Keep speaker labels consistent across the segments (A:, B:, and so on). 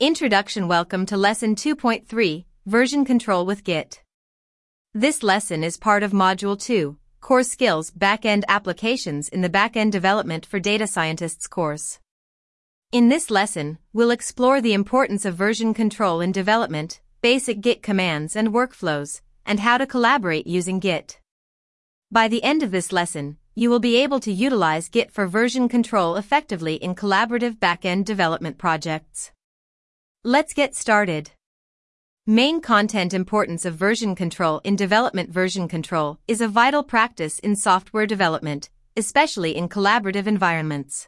A: Introduction. Welcome to Lesson 2.3, Version Control with Git. This lesson is part of Module 2, Core Skills Backend Applications in the Backend Development for Data Scientists course. In this lesson, we'll explore the importance of version control in development, basic Git commands and workflows, and how to collaborate using Git. By the end of this lesson, you will be able to utilize Git for version control effectively in collaborative backend development projects. Let's get started. Main content. Importance of version control in development. Version control is a vital practice in software development, especially in collaborative environments.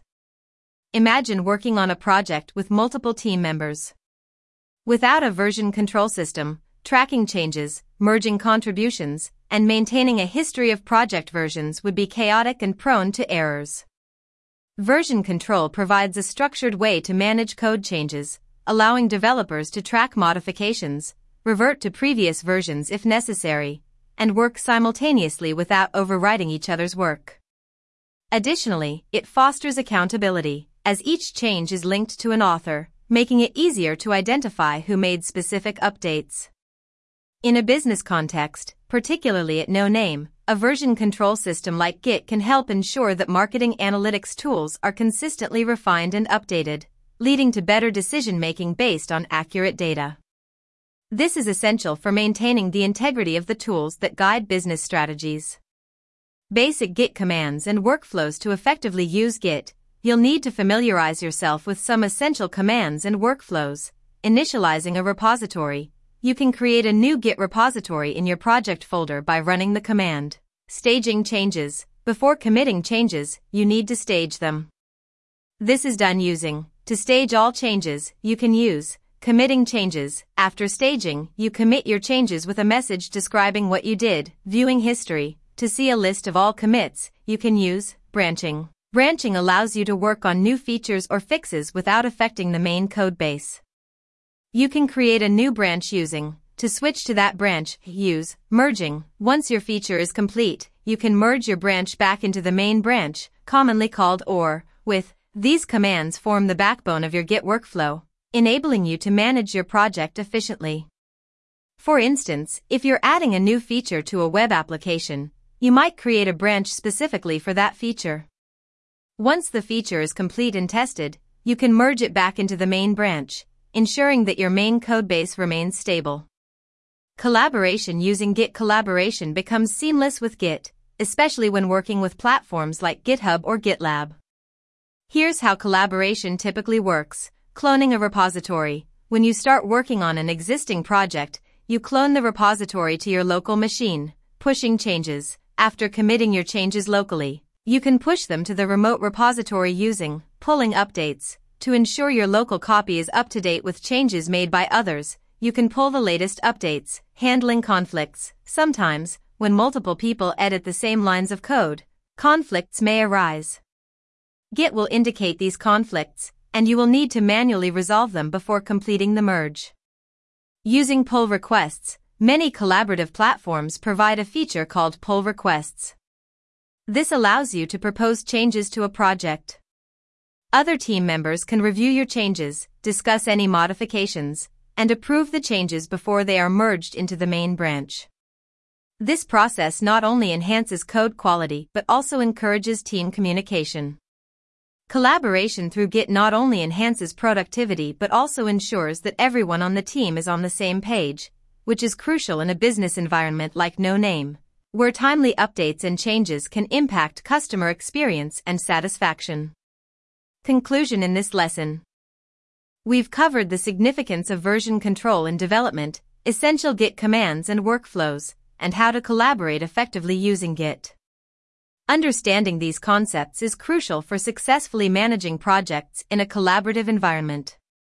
A: Imagine working on a project with multiple team members. Without a version control system, tracking changes, merging contributions, and maintaining a history of project versions would be chaotic and prone to errors. Version control provides a structured way to manage code changes, allowing developers to track modifications, revert to previous versions if necessary, and work simultaneously without overwriting each other's work. Additionally, it fosters accountability, as each change is linked to an author, making it easier to identify who made specific updates. In a business context, particularly at no name, a version control system like Git can help ensure that marketing analytics tools are consistently refined and updated, leading to better decision-making based on accurate data. This is essential for maintaining the integrity of the tools that guide business strategies. Basic Git commands and workflows. To effectively use Git, you'll need to familiarize yourself with some essential commands and workflows. Initializing a repository. You can create a new Git repository in your project folder by running the command. Staging changes. Before committing changes, you need to stage them. This is done using to stage all changes. You can use committing changes. After staging, you commit your changes with a message describing what you did. Viewing history. To see a list of all commits, you can use branching. Branching allows you to work on new features or fixes without affecting the main code base. You can create a new branch using to switch to that branch. Use merging. Once your feature is complete, you can merge your branch back into the main branch, commonly called OR, with. These commands form the backbone of your Git workflow, enabling you to manage your project efficiently. For instance, if you're adding a new feature to a web application, you might create a branch specifically for that feature. Once the feature is complete and tested, you can merge it back into the main branch, ensuring that your main codebase remains stable. Collaboration. Using Git. Collaboration becomes seamless with Git, especially when working with platforms like GitHub or GitLab. Here's how collaboration typically works. Cloning a repository. When you start working on an existing project, you clone the repository to your local machine. Pushing changes. After committing your changes locally, you can push them to the remote repository using pulling updates. To ensure your local copy is up to date with changes made by others, you can pull the latest updates. Handling conflicts. Sometimes, when multiple people edit the same lines of code, conflicts may arise. Git will indicate these conflicts, and you will need to manually resolve them before completing the merge. Using pull requests. Many collaborative platforms provide a feature called pull requests. This allows you to propose changes to a project. Other team members can review your changes, discuss any modifications, and approve the changes before they are merged into the main branch. This process not only enhances code quality but also encourages team communication. Collaboration through Git not only enhances productivity but also ensures that everyone on the team is on the same page, which is crucial in a business environment like No Name, where timely updates and changes can impact customer experience and satisfaction. Conclusion. In this lesson, we've covered the significance of version control in development, essential Git commands and workflows, and how to collaborate effectively using Git. Understanding these concepts is crucial for successfully managing projects in a collaborative environment.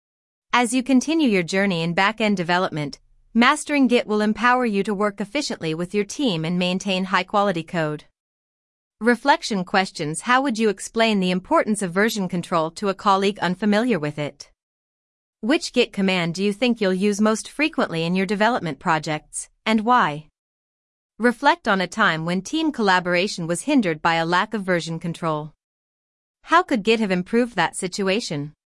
A: As you continue your journey in backend development, mastering Git will empower you to work efficiently with your team and maintain high-quality code. Reflection questions. How would you explain the importance of version control to a colleague unfamiliar with it? Which Git command do you think you'll use most frequently in your development projects, and why? Reflect on a time when team collaboration was hindered by a lack of version control. How could Git have improved that situation?